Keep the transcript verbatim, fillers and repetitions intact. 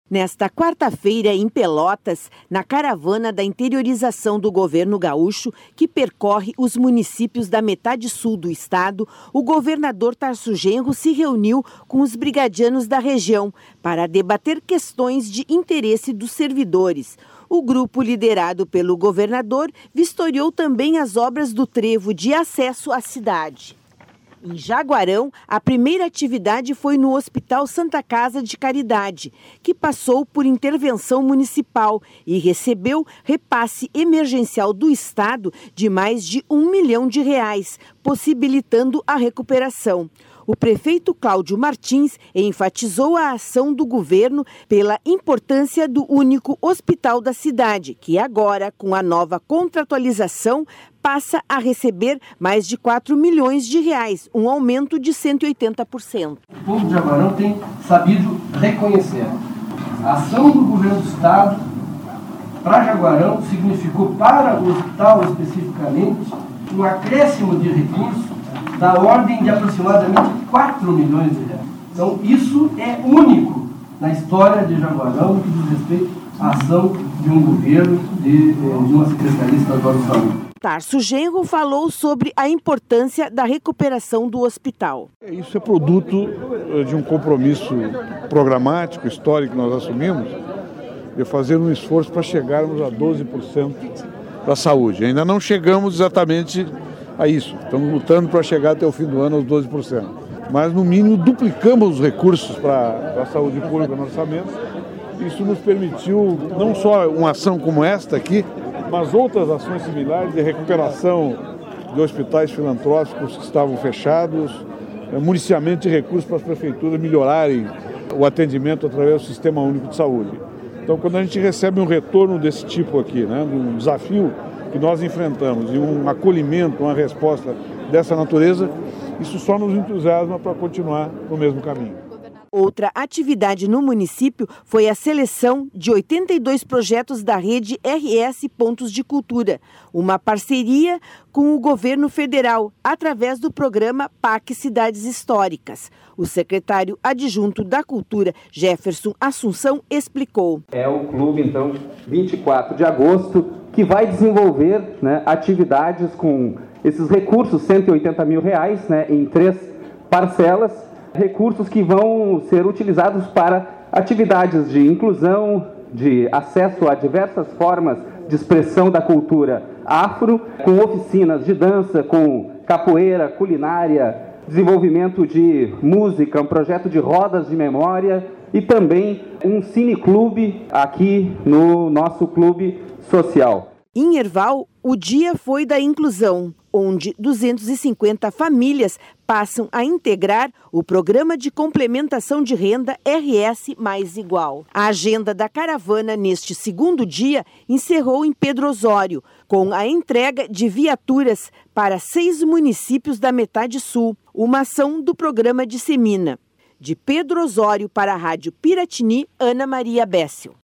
Nesta quarta-feira, em Pelotas, na caravana da interiorização do governo gaúcho, que percorre os municípios da metade sul do estado, o governador Tarso Genro se reuniu com os brigadianos da região para debater questões de interesse dos servidores. O grupo, liderado pelo governador, vistoriou também as obras do trevo de acesso à cidade. Em Jaguarão, a primeira atividade foi no Hospital Santa Casa de Caridade, que passou por intervenção municipal e recebeu repasse emergencial do Estado de mais de um milhão de reais, possibilitando a recuperação. O prefeito Cláudio Martins enfatizou a ação do governo pela importância do único hospital da cidade, que agora, com a nova contratualização, passa a receber mais de quatro milhões de reais, um aumento de cento e oitenta por cento. O povo de Jaguarão tem sabido reconhecer. A ação do governo do estado para Jaguarão significou para o hospital especificamente um acréscimo de recursos da ordem de aproximadamente quatro milhões de reais. Então, isso é único na história de Jaguarão no que diz respeito à ação de um governo, de, de uma Secretaria Estadual de Saúde. Tarso Genro falou sobre a importância da recuperação do hospital. Isso é produto de um compromisso programático, histórico que nós assumimos, de fazer um esforço para chegarmos a doze por cento da saúde. Ainda não chegamos exatamente a isso. Estamos lutando para chegar até o fim do ano aos doze por cento. Mas, no mínimo, duplicamos os recursos para a saúde pública no orçamento. Isso nos permitiu não só uma ação como esta aqui, mas outras ações similares de recuperação de hospitais filantrópicos que estavam fechados, municiamento de recursos para as prefeituras melhorarem o atendimento através do Sistema Único de Saúde. Então, quando a gente recebe um retorno desse tipo aqui, né, de um desafio que nós enfrentamos e um acolhimento, uma resposta dessa natureza, isso só nos entusiasma para continuar no mesmo caminho. Outra atividade no município foi a seleção de oitenta e dois projetos da rede R S Pontos de Cultura, uma parceria com o governo federal, através do programa P A C Cidades Históricas. O secretário adjunto da Cultura, Jefferson Assunção, explicou. É o clube, então, vinte e quatro de agosto, que vai desenvolver, né, atividades com esses recursos, cento e oitenta mil reais, né, em três parcelas, recursos que vão ser utilizados para atividades de inclusão, de acesso a diversas formas de expressão da cultura afro, com oficinas de dança, com capoeira, culinária, desenvolvimento de música, um projeto de rodas de memória e também um cineclube aqui no nosso clube social. Em Erval, o dia foi da inclusão, onde duzentas e cinquenta famílias passam a integrar o Programa de Complementação de Renda R S Mais Igual. A agenda da caravana neste segundo dia encerrou em Pedro Osório, com a entrega de viaturas para seis municípios da metade sul, uma ação do programa Dissemina. De Pedro Osório para a Rádio Piratini, Ana Maria Bécio.